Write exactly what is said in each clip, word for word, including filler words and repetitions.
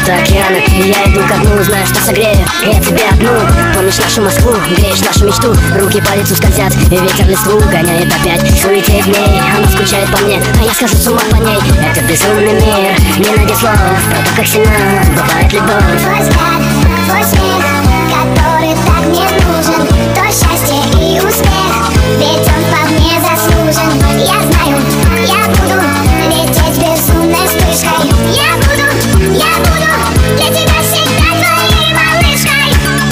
вместо океана. И я иду ко дну, знаю, что согрею я тебе одну. Помнишь нашу Москву, греешь нашу мечту. Руки по лицу скользят, и ветер листву гоняет опять. Суете дней, она скучает по мне, а я схожу с ума по ней. Это безумный мир, не найди слов про то, как сильна бывает любовь. Твой взгляд, твой смех, который так мне нужен, то счастье и успех, ведь он вполне заслужен. Я знаю, я буду лететь безумной вспышкой. Я буду, я буду для тебя всегда твоей малышкой.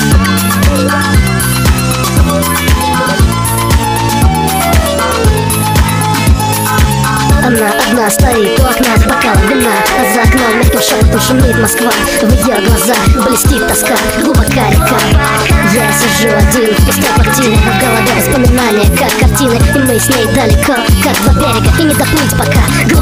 Она одна стоит у окна с бокалом вина, а за окном мертвым шепотом шумит Москва. В ее глазах блестит тоска, глубока река. Я сижу один в пустой квартире, а в голове воспоминания, как картины. И мы с ней далеко, как два берега, и не доплыть пока.